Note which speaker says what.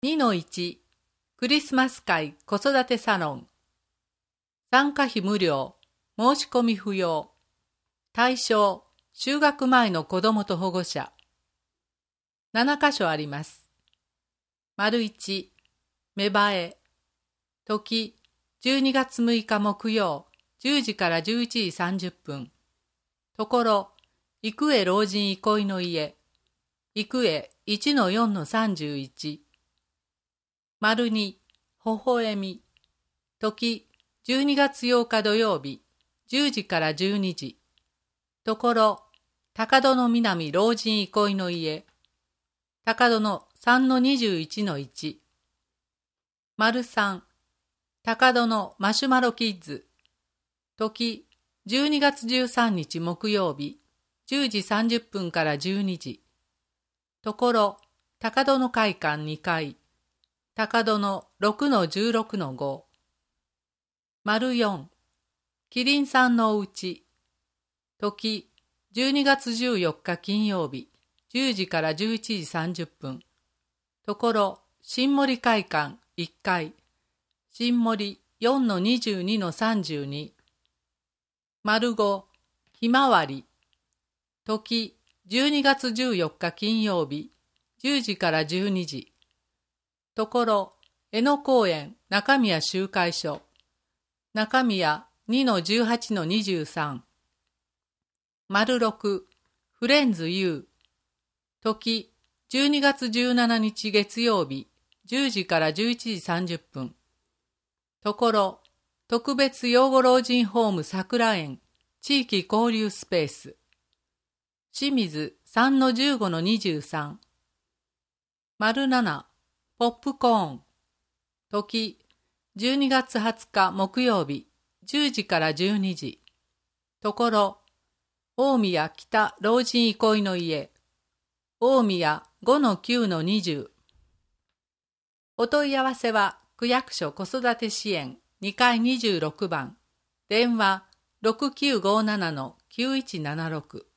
Speaker 1: 2-1クリスマス会子育てサロン。参加費無料、申し込み不要。対象、就学前の子どもと保護者。7箇所あります。1、芽生え。時、12月6日木曜、10時から11時30分。ところ、育英老人憩いの家。育英 1-4-31。2、微笑み。時、12月8日土曜日、10時から12時。ところ、高戸の南老人憩いの家。高戸の 3-21-1。3、高戸のマシュマロキッズ。時、12月13日木曜日、10時30分から12時。ところ、高戸の会館2階。高戸の 6-16-5。4、キリンさんのおうち。時、12月14日金曜日、10時から11時30分。ところ、新森会館1階。新森 4-22-32。5、ひまわり。時、12月14日金曜日、10時から12時。ところ、江野公園中宮集会所。中宮 2-18-23。6、フレンズ U。時、12月17日月曜日、10時から11時30分。ところ、特別養護老人ホーム桜園地域交流スペース。清水 3-15-23。7、ポップコーン。時、12月20日木曜日、10時から12時。ところ、大宮北老人憩いの家。大宮 5-9-20。お問い合わせは、区役所子育て支援2階26番。電話 6957-9176。